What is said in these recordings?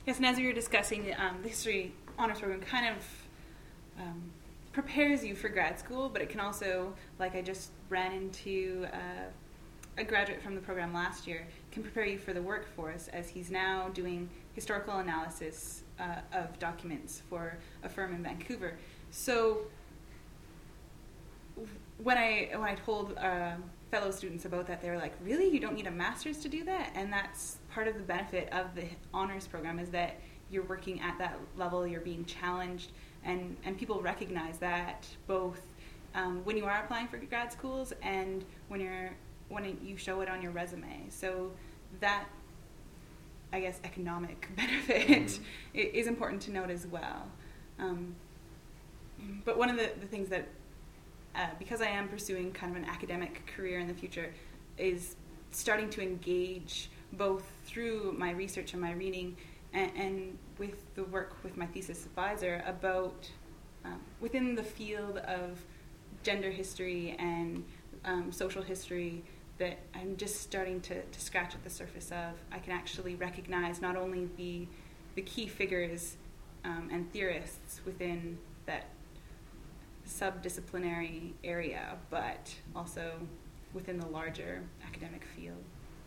Yes, and as we were discussing, the History Honors Program kind of prepares you for grad school, but it can also, like I just ran into a graduate from the program last year, can prepare you for the workforce, as he's now doing historical analysis of documents for a firm in Vancouver. So when I told fellow students about that, they were like, really? You don't need a master's to do that? And that's part of the benefit of the honors program, is that you're working at that level, you're being challenged, and people recognize that both when you are applying for grad schools and when you show it on your resume. So that, I guess, economic benefit is important to note as well. But one of the things that, because I am pursuing kind of an academic career in the future, is starting to engage both through my research and my reading and with the work with my thesis advisor about within the field of gender history and social history, that I'm just starting to scratch at the surface of. I can actually recognize not only the key figures and theorists within that subdisciplinary area, but also within the larger academic field.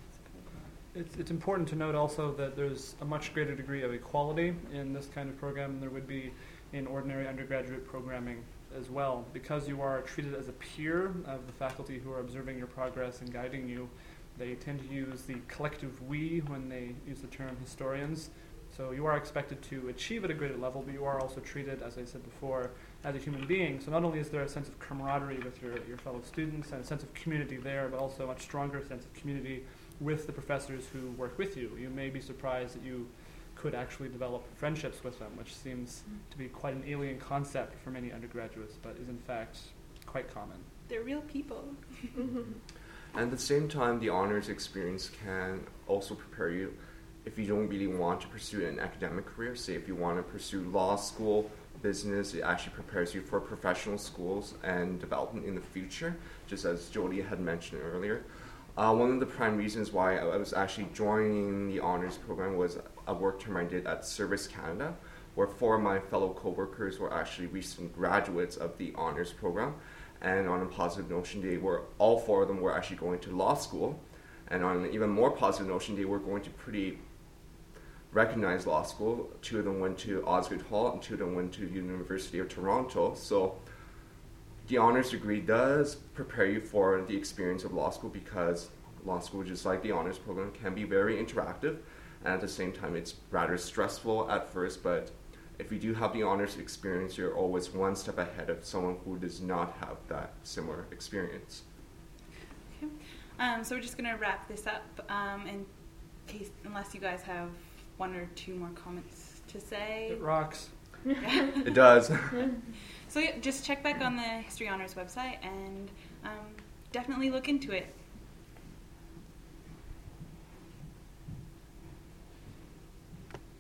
It's important to note also that there's a much greater degree of equality in this kind of program than there would be in ordinary undergraduate programming as well. Because you are treated as a peer of the faculty who are observing your progress and guiding you, they tend to use the collective we when they use the term historians. So you are expected to achieve at a graded level, but you are also treated, as I said before, as a human being. So not only is there a sense of camaraderie with your fellow students and a sense of community there, but also a much stronger sense of community with the professors who work with you. You may be surprised that you could actually develop friendships with them, which seems to be quite an alien concept for many undergraduates, but is in fact quite common. They're real people. And at the same time, the honors experience can also prepare you if you don't really want to pursue an academic career. Say if you want to pursue law school, business, it actually prepares you for professional schools and development in the future, just as Jody had mentioned earlier. One of the prime reasons why I was actually joining the honors program was a work term I did at Service Canada, where 4 of my fellow co-workers were actually recent graduates of the honors program. And on a positive notion, all 4 of them were actually going to law school. And on an even more positive notion, they were going to pretty recognized law school. 2 of them went to Osgoode Hall and 2 of them went to the University of Toronto. So the honors degree does prepare you for the experience of law school, because law school, just like the honors program, can be very interactive, and at the same time it's rather stressful at first, but if you do have the honors experience, you're always one step ahead of someone who does not have that similar experience. Okay. So we're just going to wrap this up, in case, unless you guys have 1 or 2 more comments to say. It rocks. It does. So yeah, just check back on the History Honors website and definitely look into it.